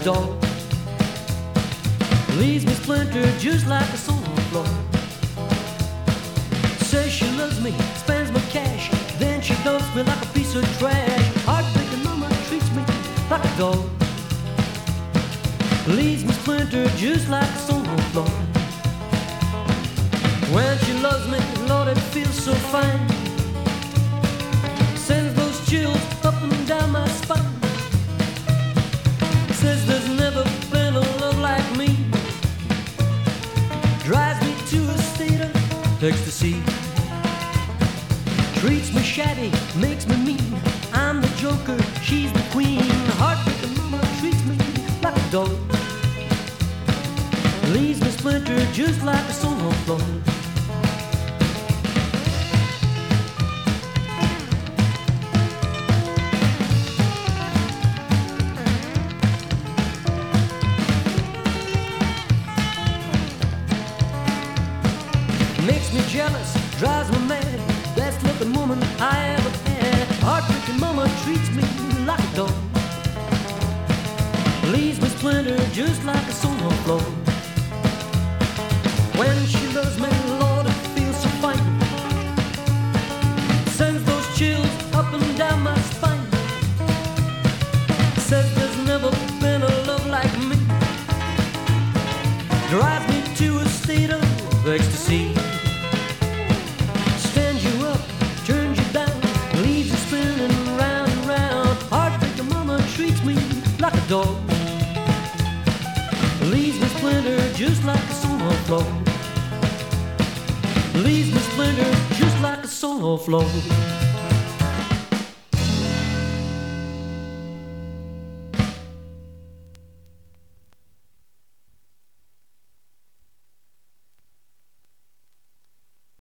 dog. Leaves me splintered just like a song on the floor. Says she loves me, spends my cash, then she dumps me like a piece of trash. Heartbreaking mama treats me like a dog. Leaves me splintered just like a song on the floor. When she loves me, Lord, it feels so fine. Sends those chills up and down my spine. Says there's never been a love like me. Drives me to a state of ecstasy. Treats me shabby, makes me mean. I'm the joker, she's the queen. Heartbreaking mama treats me like a dog. Leaves me splintered just like a song on the floor. Makes me jealous, drives me mad. Best looking woman I ever had. Heartbreaking mama treats me like a dog. Leaves me splintered just like a song on the floor. When she loves me, Lord, it feels so fine. Sends those chills up and down my spine. Says there's never been a love like me. Drives me to a state of ecstasy. Stands you up, turns you down, leaves you spinning round and round. Heartbreaking mama treats me like a dog. Leaves me splintered just like a song on the floor. Leaves me splintered just like a song on the floor.